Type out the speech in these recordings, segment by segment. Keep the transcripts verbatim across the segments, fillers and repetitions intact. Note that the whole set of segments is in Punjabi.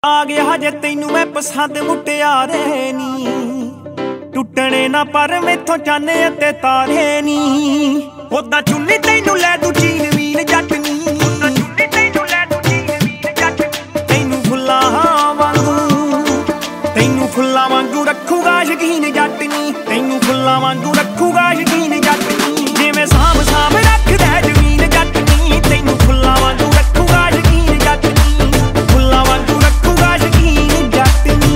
ਆ ਗਿਆ ਹਜੇ ਤੈਨੂੰ ਮੈਂ ਪਸੰਦ ਮੁਟਿਆਰੇ ਨੀ ਟੁੱਟਣੇ ਨਾ ਪਰ ਮੈਥੋਂ ਚਾਨੇ ਅਤੇ ਤਾਰੇ ਨੀ ਉਦਾਂ ਚੁੰਨੀ ਤੈਨੂੰ ਲੈ ਦੂ ਚੀਨ ਵੀਨ ਜੱਟ ਨੀ ਉਦਾਂ ਚੁੰਨੀ ਤੈਨੂੰ ਲੈ ਦੂ ਚੀਨ ਵੀਨ ਜੱਟ ਨੀ ਤੈਨੂੰ ਫੁੱਲਾਂ ਵਾਂਗੂ ਤੈਨੂੰ ਫੁੱਲਾਂ ਵਾਂਗੂ ਰੱਖੂਗਾ ਯਕੀਨ ਜੱਟ ਨੀ ਤੈਨੂੰ ਫੁੱਲਾਂ ਵਾਂਗੂ ਰੱਖੂਗਾ ਯਕੀਨ ਜੱਟ ਨੀ ਜਿਵੇਂ ਸਾਂਭ ਸਾਂਭ ਰੱਖਦਾ ਜ਼ਮੀਨ ਜੱਟ ਨੀ ਤੈਨੂੰ ਫੁੱਲਾਂ ਵਾਂਗੂ ਰੱਖੂਗਾ ਯਕੀਨ ਜੱਟ ਨੀ ਫੁੱਲਾਂ ਵਾਂਗੂ ਰੱਖੂਗਾ ਯਕੀਨ ਜੱਟ ਨੀ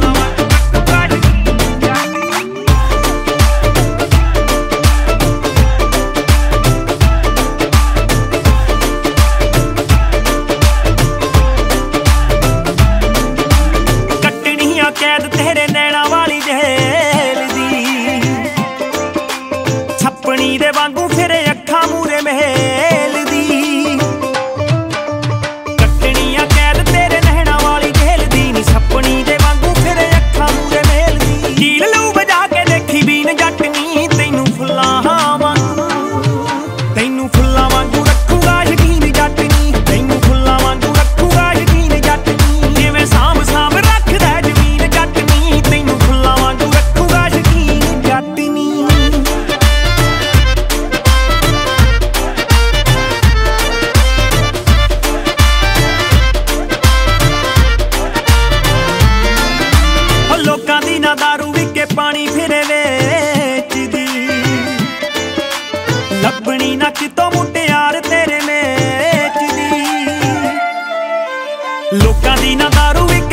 ਕੱਟਣੀ ਆ ਕੈਦ ਤੇਰੇ ਨੈਣਾ ਵਾਲੀ ਜੇਲ ਦੀ ਛੱਪਣੀ ਦੇ ਵਾਂਗੂ ਫਿਰੇ ਅੱਖਾਂ ਮੂਰੇ ਮਹਿਲ ਦੀ ਕੱਟਣੀ ਆ ਕੈਦ ਤੇਰੇ ਨੈਣਾ ਵਾਲੀ ਜੇਲ ਦੀ ਨੀ ਛੱਪਣੀ ਦੇ ਵਾਂਗੂ ਫਿਰੇ ਅੱਖਾਂ ਮੂਰੇ ਮਹਿਲ ਦੀ ਢੀਲ ਲੂ ਵਜਾ ਕੇ ਦੇਖੀ ਬੀਨ ਜੱਟ ਨੀ ਤੈਨੂੰ ਫੁੱਲਾਂ ਵਾਂਗੂ ਤੈਨੂੰ ਫੁੱਲਾਂ ਵਾਂਗੂ ਰੱਖੂਗਾ ਯਕੀਨ ਜੱਟ ਨੀ ਤੈਨੂੰ ਫੁੱਲਾਂ ਵਾਂਗੂ ਰੱਖੂਗਾ ਯਕੀਨ ਜੱਟ ਨੀ ਜਿਵੇਂ ਸਾਂਭ ਸਾਂਭ ਰੱਖਦਾ ਜ਼ਮੀਨ ਜੱਟ ਨੀ ਤੈਨੂੰ ਫੁੱਲਾਂ ਵਾਂਗੂ ਰੱਖੂਗਾ ਯਕੀਨ ਜੱਟ ਨੀ ਲੋਕਾਂ ਦੀ ਨਾ ਦਾਰੂ ਵਿਕੇ ਪਾਣੀ ਫਿਰੇ ਵੇਚਦੀ ਲੱਭਣੀ ਨਾ ਕਿਤੋਂ ਮੁਟਿਆਰ ਤੇਰੇ ਮੇਚ ਦੀ ਲੋਕਾਂ ਦੀ ਨਾ ਦਾਰੂ ਵਿਕੇ